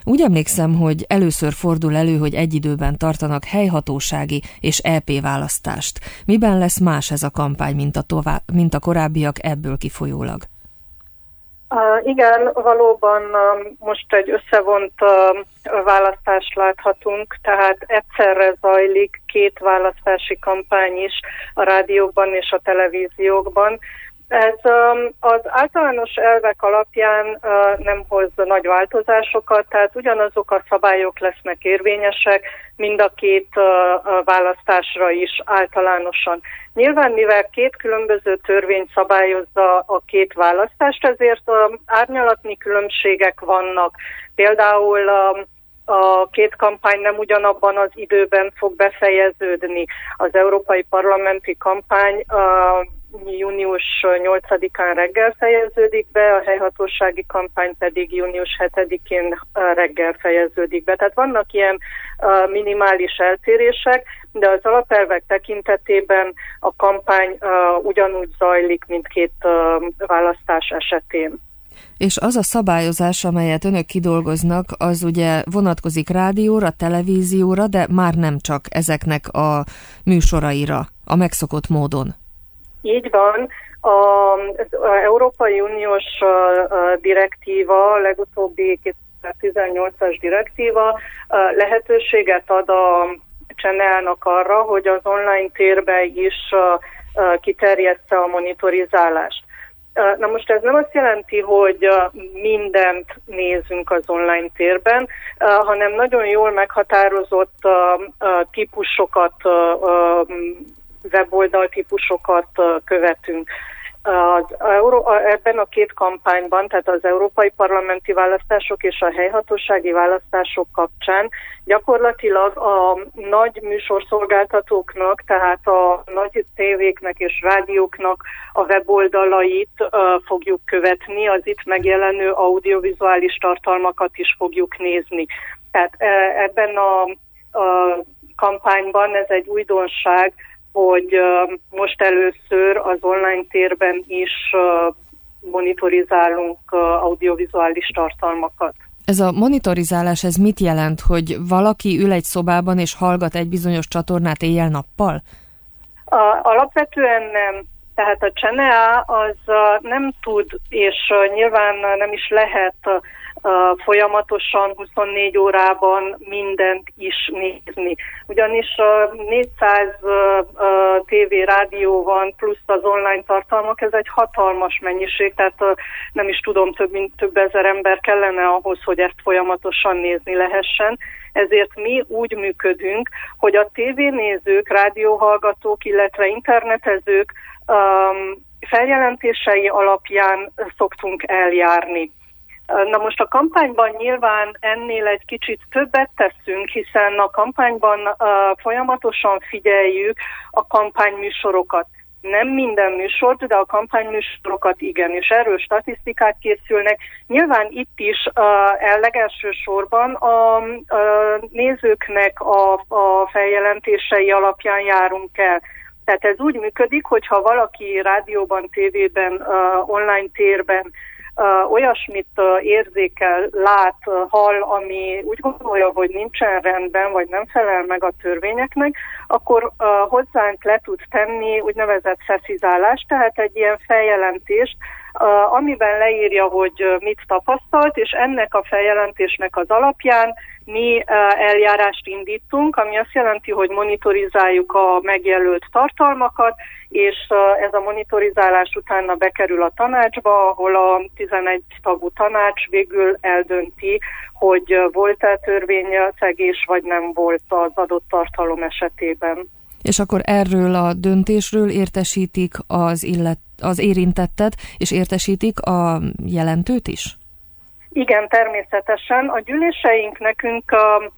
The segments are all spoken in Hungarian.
Úgy emlékszem, hogy először fordul elő, hogy egy időben tartanak helyhatósági és EP választást. Miben lesz más ez a kampány, mint a korábbiak ebből kifolyólag? Igen, valóban most egy összevont választást láthatunk, tehát egyszerre zajlik két választási kampány is a rádiókban és a televíziókban. Ez az általános elvek alapján nem hoz nagy változásokat, tehát ugyanazok a szabályok lesznek érvényesek mind a két választásra is általánosan. Nyilván, mivel két különböző törvény szabályozza a két választást, ezért árnyalatnyi különbségek vannak. Például a két kampány nem ugyanabban az időben fog befejeződni. Az európai parlamenti kampány június 8-án reggel fejeződik be, a helyhatósági kampány pedig június 7-én reggel fejeződik be. Tehát vannak ilyen minimális eltérések, de az alapelvek tekintetében a kampány ugyanúgy zajlik mindkét választás esetén. És az a szabályozás, amelyet önök kidolgoznak, az ugye vonatkozik rádióra, televízióra, de már nem csak ezeknek a műsoraira, a megszokott módon. Így van. Az Európai Uniós direktíva, a legutóbbi 2018-as direktíva lehetőséget ad a Channel-nak arra, hogy az online térbe is kiterjeszte a monitorizálást. Na most ez nem azt jelenti, hogy mindent nézünk az online térben, hanem nagyon jól meghatározott típusokat, weboldal típusokat követünk. Ebben a két kampányban, tehát az európai parlamenti választások és a helyhatósági választások kapcsán gyakorlatilag a nagy műsorszolgáltatóknak, tehát a nagy tévéknek és rádióknak a weboldalait fogjuk követni, az itt megjelenő audiovizuális tartalmakat is fogjuk nézni. Tehát ebben a kampányban ez egy újdonság, hogy most először az online térben is monitorizálunk audiovizuális tartalmakat. Ez a monitorizálás, ez mit jelent, hogy valaki ül egy szobában és hallgat egy bizonyos csatornát éjjel-nappal? Alapvetően nem. Tehát a Channel az nem tud, és nyilván nem is lehet folyamatosan 24 órában mindent is nézni. Ugyanis 400 TV rádió van, plusz az online tartalmak, ez egy hatalmas mennyiség, tehát nem is tudom, több ezer ember kellene ahhoz, hogy ezt folyamatosan nézni lehessen. Ezért mi úgy működünk, hogy a tévénézők, rádióhallgatók, illetve internetezők feljelentései alapján szoktunk eljárni. Na most a kampányban nyilván ennél egy kicsit többet teszünk, hiszen a kampányban folyamatosan figyeljük a kampányműsorokat. Nem minden műsort, de a kampányműsorokat igen, és erről statisztikák készülnek. Nyilván itt is legelsősorban a nézőknek a feljelentései alapján járunk el. Tehát ez úgy működik, hogyha valaki rádióban, tévében, online térben olyasmit érzékel, lát, hall, ami úgy gondolja, hogy nincsen rendben, vagy nem felel meg a törvényeknek, akkor hozzánk le tud tenni úgynevezett szeszizálást, tehát egy ilyen feljelentést, amiben leírja, hogy mit tapasztalt, és ennek a feljelentésnek az alapján mi eljárást indítunk, ami azt jelenti, hogy monitorizáljuk a megjelölt tartalmakat, és ez a monitorizálás utána bekerül a tanácsba, ahol a 11 tagú tanács végül eldönti, hogy volt-e törvényszegés, vagy nem volt az adott tartalom esetében. És akkor erről a döntésről értesítik az érintettet, és értesítik a jelentőt is? Igen, természetesen. A gyűléseink nekünk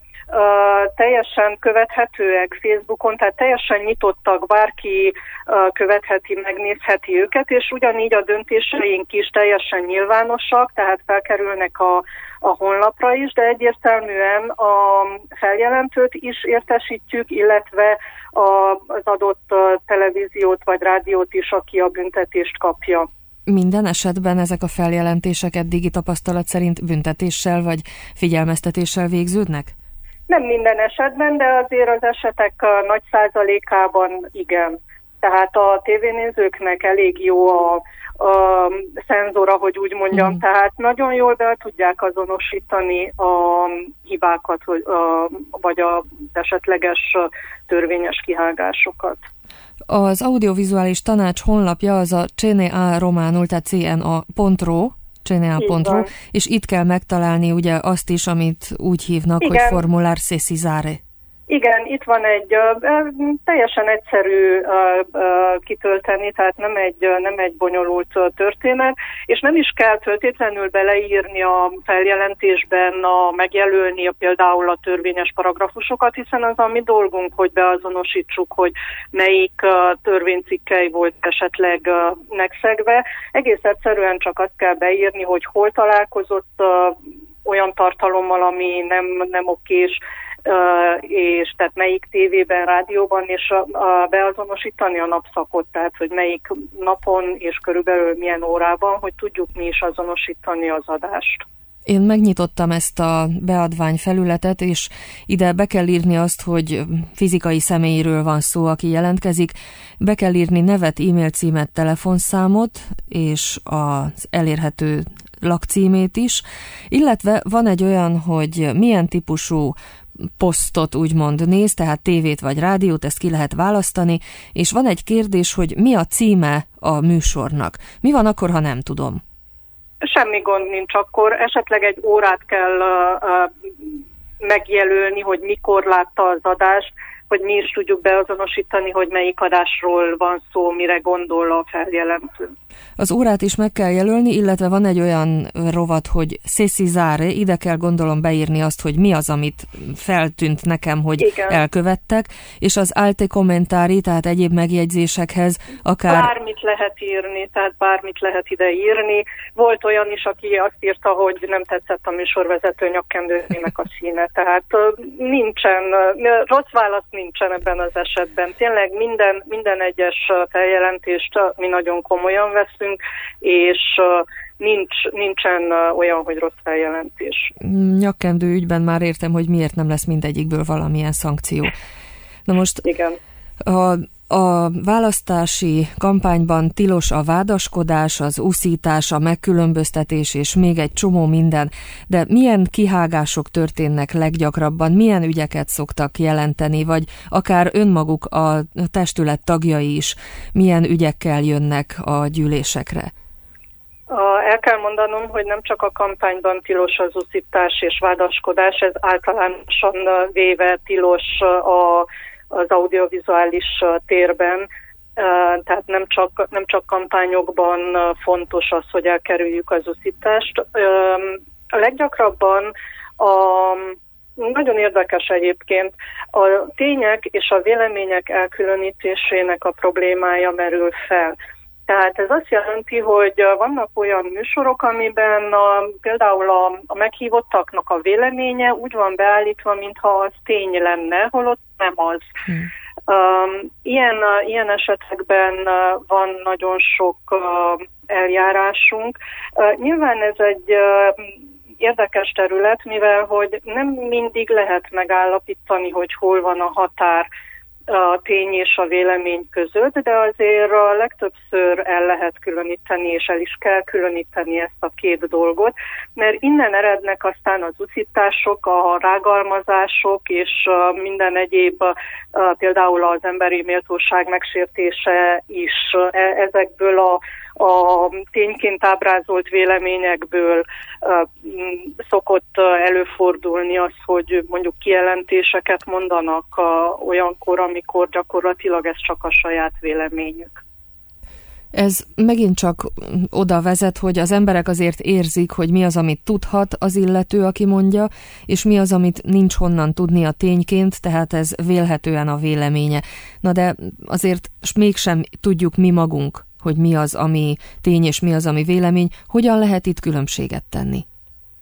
teljesen követhetőek Facebookon, tehát teljesen nyitottak, bárki követheti, megnézheti őket, és ugyanígy a döntéseink is teljesen nyilvánosak, tehát felkerülnek a honlapra is, de egyértelműen a feljelentőt is értesítjük, illetve az adott televíziót vagy rádiót is, aki a büntetést kapja. Minden esetben ezek a feljelentések eddigi tapasztalat szerint büntetéssel vagy figyelmeztetéssel végződnek? Nem minden esetben, de azért az esetek nagy százalékában igen. Tehát a tévénézőknek elég jó a szenzora, hogy úgy mondjam, tehát nagyon jól be tudják azonosítani a hibákat, vagy az esetleges törvényes kihágásokat. Az audiovizuális tanács honlapja az a CNA románul, tehát cna.ro, CNA.ro, és itt kell megtalálni ugye azt is, amit úgy hívnak, igen, hogy Formular Sesizare. Igen, itt van egy teljesen egyszerű kitölteni, tehát nem egy bonyolult történet, és nem is kell feltétlenül beleírni a feljelentésben, megjelölni például a törvényes paragrafusokat, hiszen az a mi dolgunk, hogy beazonosítsuk, hogy melyik törvénycikkely volt esetleg megszegve. Egész egyszerűen csak azt kell beírni, hogy hol találkozott olyan tartalommal, ami nem okés, és tehát melyik tévében, rádióban, és beazonosítani a napszakot, tehát hogy melyik napon és körülbelül milyen órában, hogy tudjuk mi is azonosítani az adást. Én megnyitottam ezt a beadvány felületet, és ide be kell írni azt, hogy fizikai személyről van szó, aki jelentkezik. Be kell írni nevet, e-mail címet, telefonszámot, és az elérhető lakcímét is, illetve van egy olyan, hogy milyen típusú posztot úgymond néz, tehát tévét vagy rádiót, ezt ki lehet választani, és van egy kérdés, hogy mi a címe a műsornak. Mi van akkor, ha nem tudom? Semmi gond nincs, akkor esetleg egy órát kell megjelölni, hogy mikor látta az adást, hogy mi is tudjuk beazonosítani, hogy melyik adásról van szó, mire gondol a feljelentő. Az órát is meg kell jelölni, illetve van egy olyan rovat, hogy Sesizare, ide kell gondolom beírni azt, hogy mi az, amit feltűnt nekem, hogy igen, elkövettek, és az alte kommentári, tehát egyéb megjegyzésekhez akár... Bármit lehet írni, tehát bármit lehet ide írni. Volt olyan is, aki azt írta, hogy nem tetszett a műsorvezető nyakkendőjének a színe, tehát nincsen, rossz válasz nincsen ebben az esetben. Tényleg minden egyes feljelentést mi nagyon komolyan veszünk, és nincsen olyan, hogy rossz feljelentés. Nyakkendő ügyben már értem, hogy miért nem lesz mindegyikből valamilyen szankció. Na most igen. A választási kampányban tilos a vádaskodás, az uszítás, a megkülönböztetés és még egy csomó minden, de milyen kihágások történnek leggyakrabban, milyen ügyeket szoktak jelenteni, vagy akár önmaguk a testület tagjai is milyen ügyekkel jönnek a gyűlésekre? El kell mondanom, hogy nem csak a kampányban tilos az uszítás és vádaskodás, ez általánosan véve tilos az audiovizuális térben, tehát nem csak kampányokban fontos az, hogy elkerüljük az uszítást. A leggyakrabban nagyon érdekes egyébként, a tények és a vélemények elkülönítésének a problémája merül fel. Tehát ez azt jelenti, hogy vannak olyan műsorok, amiben például a meghívottaknak a véleménye úgy van beállítva, mintha az tény lenne, holott nem az. Ilyen esetekben van nagyon sok eljárásunk. Nyilván ez egy érdekes terület, mivel hogy nem mindig lehet megállapítani, hogy hol van a határ a tény és a vélemény között, de azért legtöbbször el lehet különíteni, és el is kell különíteni ezt a két dolgot, mert innen erednek aztán az uszítások, a rágalmazások és minden egyéb, például az emberi méltóság megsértése is ezekből a tényként ábrázolt véleményekből szokott előfordulni az, hogy mondjuk kijelentéseket mondanak olyankor, amikor gyakorlatilag ez csak a saját véleményük. Ez megint csak oda vezet, hogy az emberek azért érzik, hogy mi az, amit tudhat az illető, aki mondja, és mi az, amit nincs honnan tudni a tényként, tehát ez vélhetően a véleménye. Na de azért mégsem tudjuk mi magunk, hogy mi az, ami tény, és mi az, ami vélemény. Hogyan lehet itt különbséget tenni?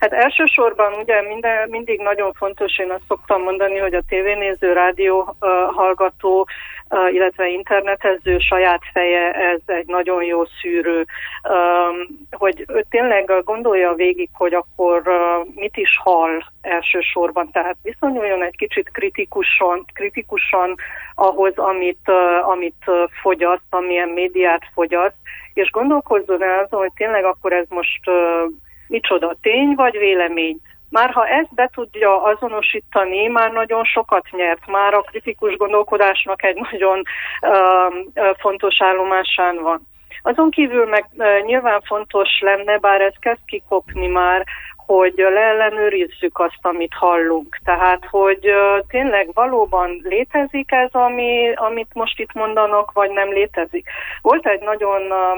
Hát elsősorban ugye mindig nagyon fontos, én azt szoktam mondani, hogy a tévénéző, rádió hallgató, illetve internetező saját feje, ez egy nagyon jó szűrő, hogy tényleg gondolja végig, hogy akkor mit is hall elsősorban, tehát viszonyuljon egy kicsit kritikusan ahhoz, amit fogyaszt, amilyen médiát fogyaszt, és gondolkozzon el azon, hogy tényleg akkor ez most micsoda, tény vagy vélemény. Már ha ezt be tudja azonosítani, már nagyon sokat nyert, már a kritikus gondolkodásnak egy nagyon fontos állomásán van. Azon kívül meg nyilván fontos lenne, bár ez kezd kikopni már, hogy leellenőrizzük azt, amit hallunk. Tehát, hogy tényleg valóban létezik ez, amit most itt mondanak, vagy nem létezik. Volt egy nagyon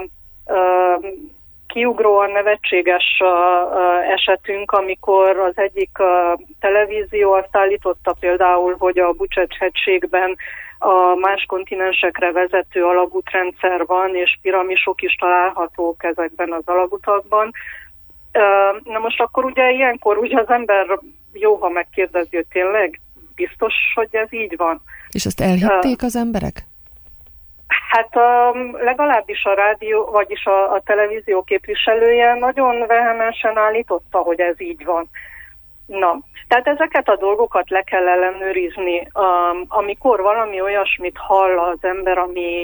kiugróan nevetséges esetünk, amikor az egyik televízió azt állította például, hogy a Bucsecs-hegységben a más kontinensekre vezető alagútrendszer van, és piramisok is találhatók ezekben az alagutakban. Na most akkor ugye ilyenkor ugye az ember jó, ha megkérdezi, hogy tényleg biztos, hogy ez így van. És ezt elhitték az emberek? Hát legalábbis a rádió, vagyis a televízió képviselője nagyon vehemensen állította, hogy ez így van. Na, tehát ezeket a dolgokat le kell ellenőrizni. Amikor valami olyasmit hall az ember,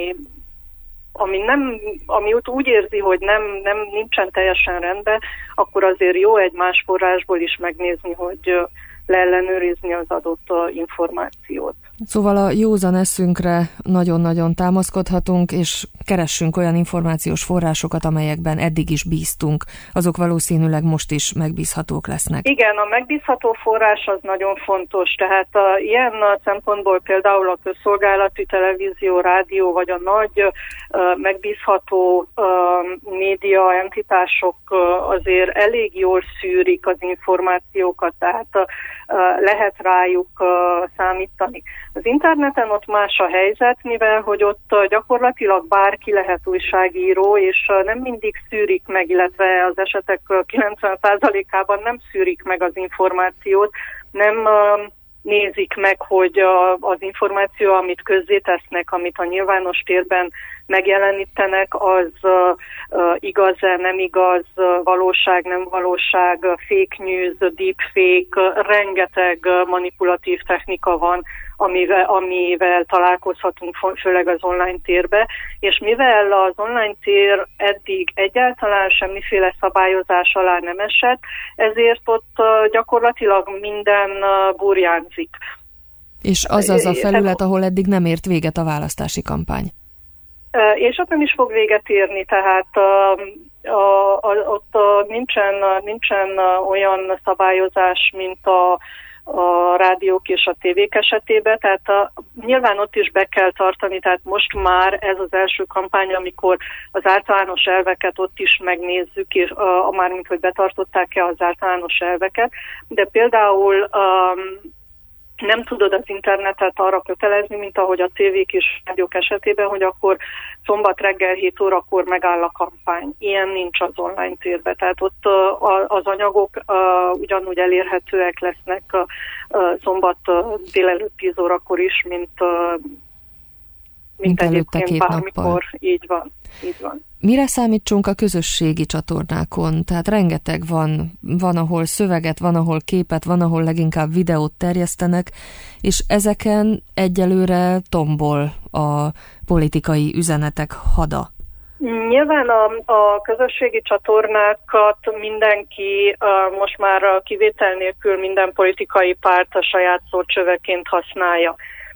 ami úgy érzi, hogy nincsen teljesen rendben, akkor azért jó egy más forrásból is megnézni, hogy leellenőrizni az adott információt. Szóval a józan eszünkre nagyon-nagyon támaszkodhatunk, és keressünk olyan információs forrásokat, amelyekben eddig is bíztunk. Azok valószínűleg most is megbízhatók lesznek. Igen, a megbízható forrás az nagyon fontos. Tehát ilyen szempontból például a közszolgálati televízió, rádió, vagy a nagy megbízható média entitások azért elég jól szűrik az információkat, tehát lehet rájuk számítani. Az interneten ott más a helyzet, mivel hogy ott gyakorlatilag bárki lehet újságíró, és nem mindig szűrik meg, illetve az esetek 90%-ában nem szűrik meg az információt, nem nézik meg, hogy az információ, amit közzétesznek, amit a nyilvános térben megjelenítenek, az igaz-e, nem igaz, valóság, nem valóság, fake news, deepfake, rengeteg manipulatív technika van, amivel találkozhatunk, főleg az online térbe, és mivel az online tér eddig egyáltalán semmiféle szabályozás alá nem esett, ezért ott gyakorlatilag minden burjánzik. És az a felület, ahol eddig nem ért véget a választási kampány. És ott nem is fog véget érni, tehát ott nincsen olyan szabályozás, mint a rádiók és a tévék esetében, tehát nyilván ott is be kell tartani, tehát most már ez az első kampány, amikor az általános elveket ott is megnézzük, és mármint, hogy betartották-e az általános elveket, de például nem tudod az internetet arra kötelezni, mint ahogy a tévék és rádiók esetében, hogy akkor szombat reggel 7 órakor megáll a kampány. Ilyen nincs az online térben. Tehát ott az anyagok ugyanúgy elérhetőek lesznek szombat délelőtt 10 órakor is, mint egyébként bármikor. Nappal. Így van. Mire számítsunk a közösségi csatornákon? Tehát rengeteg van, ahol szöveget, van, ahol képet, van, ahol leginkább videót terjesztenek, és ezeken egyelőre tombol a politikai üzenetek hada. Nyilván a közösségi csatornákat mindenki, most már kivétel nélkül minden politikai párt a saját szócsöveként használja.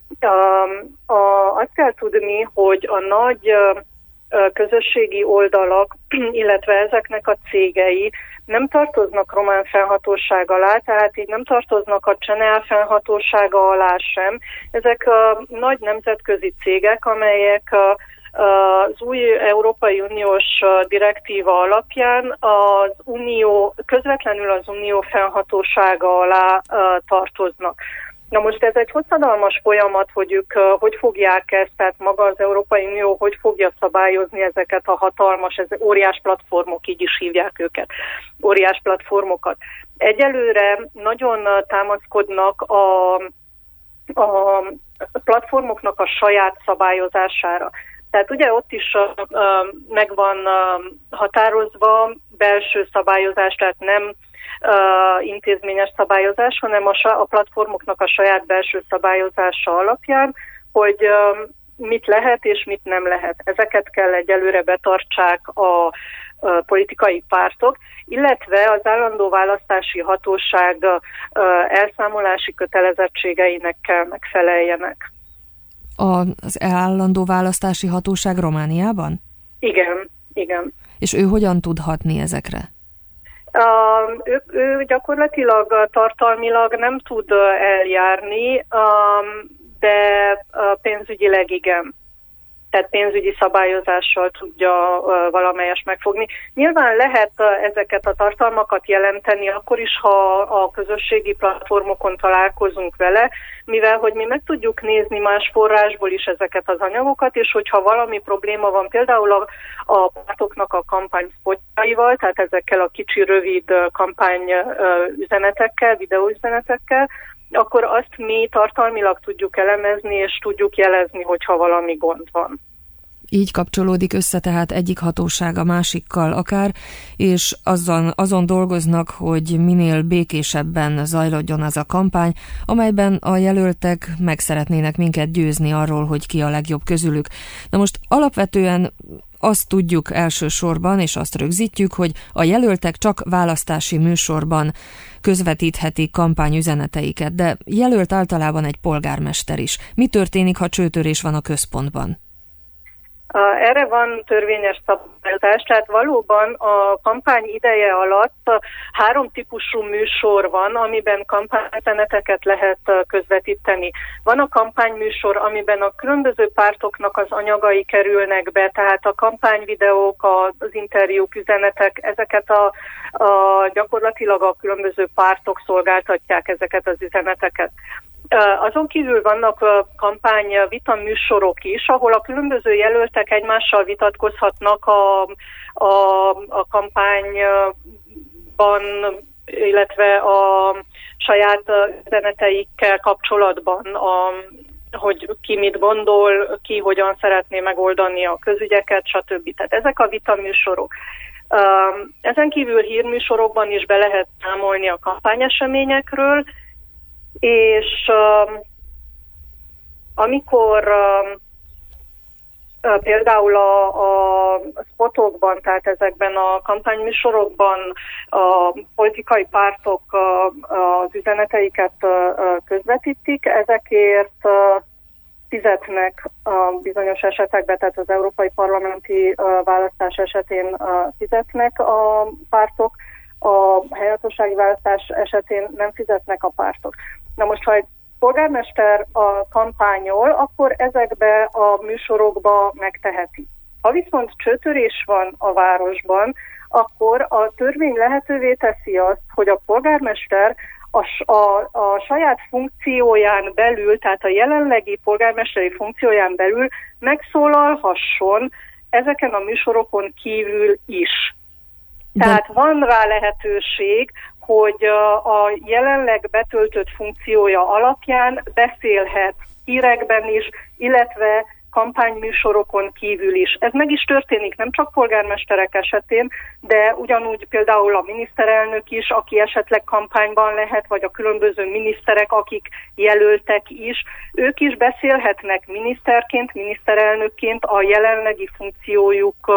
Azt kell tudni, hogy a nagy közösségi oldalak, illetve ezeknek a cégei nem tartoznak román fennhatóság alá, tehát így nem tartoznak a Channel fennhatósága alá sem. Ezek nagy nemzetközi cégek, amelyek az új Európai Uniós direktíva alapján közvetlenül az Unió fennhatósága alá tartoznak. Na most ez egy hosszadalmas folyamat, hogy ők hogy fogják ezt, tehát maga az Európai Unió hogy fogja szabályozni ezeket a hatalmas, ez óriás platformok, így is hívják őket, óriás platformokat. Egyelőre nagyon támaszkodnak a platformoknak a saját szabályozására. Tehát ugye ott is meg van határozva belső szabályozás, tehát nem intézményes szabályozás, hanem a platformoknak a saját belső szabályozása alapján, hogy mit lehet és mit nem lehet. Ezeket kell egyelőre betartsák a politikai pártok, illetve az állandó választási hatóság elszámolási kötelezettségeinek kell megfeleljenek. Az állandó választási hatóság Romániában? Igen. És ő hogyan tud hatni ezekre? Ő gyakorlatilag tartalmilag nem tud eljárni, de pénzügyileg igen. Tehát pénzügyi szabályozással tudja valamelyest megfogni. Nyilván lehet ezeket a tartalmakat jelenteni akkor is, ha a közösségi platformokon találkozunk vele, mivel hogy mi meg tudjuk nézni más forrásból is ezeket az anyagokat, és hogyha valami probléma van például a pártoknak a kampányspotjaival, tehát ezekkel a kicsi, rövid kampányüzenetekkel, videóüzenetekkel, akkor azt mi tartalmilag tudjuk elemezni, és tudjuk jelezni, hogyha valami gond van. Így kapcsolódik össze tehát egyik hatóság a másikkal akár, és azon dolgoznak, hogy minél békésebben zajlódjon az a kampány, amelyben a jelöltek meg szeretnének minket győzni arról, hogy ki a legjobb közülük. Na most alapvetően azt tudjuk elsősorban, és azt rögzítjük, hogy a jelöltek csak választási műsorban közvetíthetik kampányüzeneteiket, de jelölt általában egy polgármester is. Mi történik, ha csőtörés van a központban? Erre van törvényes szabályozás, tehát valóban a kampány ideje alatt 3 típusú műsor van, amiben kampányüzeneteket lehet közvetíteni. Van a kampányműsor, amiben a különböző pártoknak az anyagai kerülnek be, tehát a kampányvideók, az interjúk, üzenetek, ezeket gyakorlatilag a különböző pártok szolgáltatják ezeket az üzeneteket. Azon kívül vannak kampány vita műsorok is, ahol a különböző jelöltek egymással vitatkozhatnak a kampányban, illetve a saját üzeneteikkel kapcsolatban, hogy ki mit gondol, ki hogyan szeretné megoldani a közügyeket, stb. Tehát ezek a vita műsorok. Ezen kívül hírműsorokban is be lehet számolni a kampányeseményekről, és amikor például a spotokban, tehát ezekben a kampányműsorokban a politikai pártok az üzeneteiket közvetítik, ezekért fizetnek bizonyos esetekben, tehát az európai parlamenti választás esetén fizetnek a pártok, a helyhatósági választás esetén nem fizetnek a pártok. Na most, ha egy polgármester a kampányol, akkor ezekbe a műsorokba megteheti. Ha viszont csőtörés van a városban, akkor a törvény lehetővé teszi azt, hogy a polgármester a saját funkcióján belül, tehát a jelenlegi polgármesteri funkcióján belül megszólalhasson ezeken a műsorokon kívül is. Tehát van rá lehetőség, hogy a jelenleg betöltött funkciója alapján beszélhet hírekben is, illetve kampányműsorokon kívül is. Ez meg is történik nem csak polgármesterek esetén, de ugyanúgy például a miniszterelnök is, aki esetleg kampányban lehet, vagy a különböző miniszterek, akik jelöltek is, ők is beszélhetnek miniszterként, miniszterelnökként a jelenlegi funkciójuk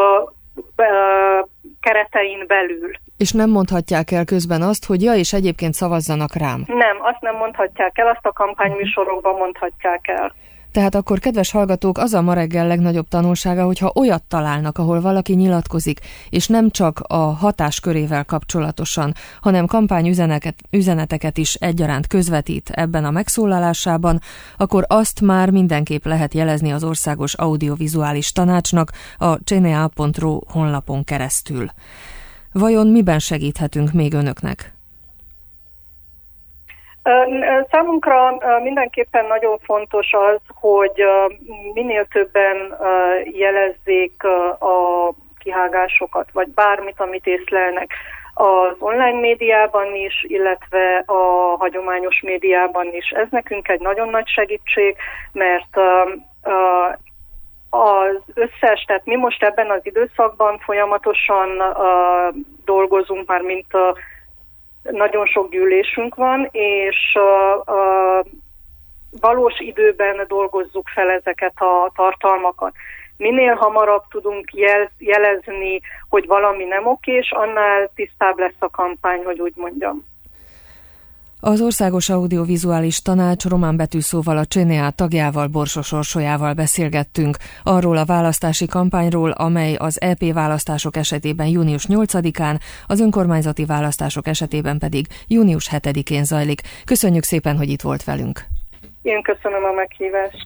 keretein belül. És nem mondhatják el közben azt, hogy ja, és egyébként szavazzanak rám. Nem, azt nem mondhatják el, azt a kampányműsorokban mondhatják el. Tehát akkor, kedves hallgatók, az a ma reggel legnagyobb tanulsága, hogyha olyat találnak, ahol valaki nyilatkozik, és nem csak a hatáskörével kapcsolatosan, hanem kampányüzeneteket is egyaránt közvetít ebben a megszólalásában, akkor azt már mindenképp lehet jelezni az Országos Audiovizuális Tanácsnak a cnea.ro honlapon keresztül. Vajon miben segíthetünk még önöknek? Számunkra mindenképpen nagyon fontos az, hogy minél többen jelezzék a kihágásokat, vagy bármit, amit észlelnek az online médiában is, illetve a hagyományos médiában is. Ez nekünk egy nagyon nagy segítség, mert az összes, tehát mi most ebben az időszakban folyamatosan dolgozunk, már mint nagyon sok gyűlésünk van, és valós időben dolgozzuk fel ezeket a tartalmakat. Minél hamarabb tudunk jelezni, hogy valami nem okés, annál tisztább lesz a kampány, hogy úgy mondjam. Az Országos Audiovizuális Tanács román betűszóval a CNA tagjával, Borsos Orsolyával beszélgettünk arról a választási kampányról, amely az EP választások esetében június 8-án, az önkormányzati választások esetében pedig június 7-én zajlik. Köszönjük szépen, hogy itt volt velünk. Én köszönöm a meghívást.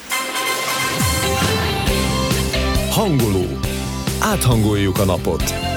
Hangoló. Áthangoljuk a napot.